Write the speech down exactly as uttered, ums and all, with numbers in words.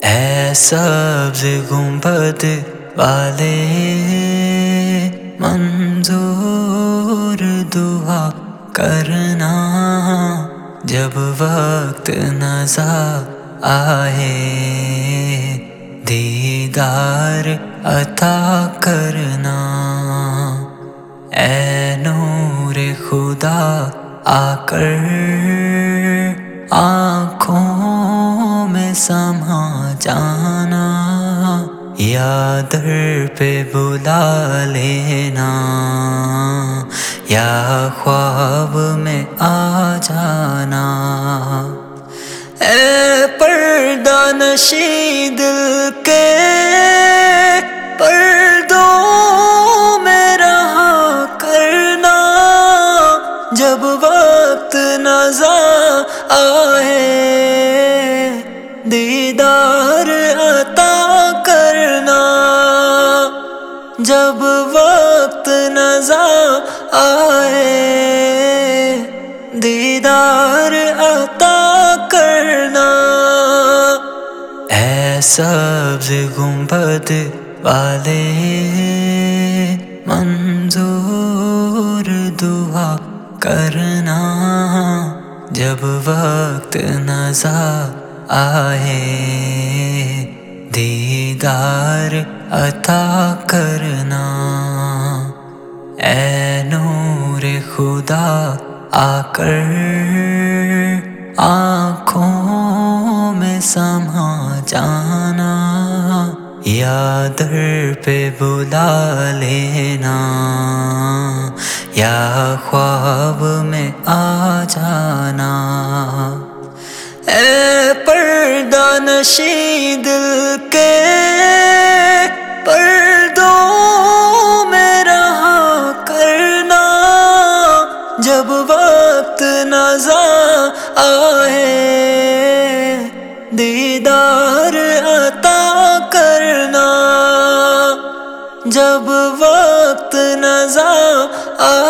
اے سبز گنبد والے منظور دعا کرنا، جب وقت نظر آئے دیدار عطا کرنا۔ اے نور خدا آ کر آنکھوں میں سما جانا، یا در پہ بلا لینا، یا خواب میں آ جانا۔ اے پردہ نشیں دل کے پردوں میں رہا کرنا، جب وقت نظر آئے دیدار عطا کرنا، جب وقت نظر آئے دیدار عطا کرنا۔ اے سبز گنبد والے منظور دعا کرنا، جب وقت نظر آئے دیدار عطا کرنا۔ اے نور خدا آ کر آنکھوں میں سما جانا، یا در پہ بلا لینا، یا خواب میں آ جانا۔ اے پردہ نشیں دل کے پردوں میں رہا کرنا، جب وقت نظر آئے دیدار عطا کرنا، جب وقت نظر آئے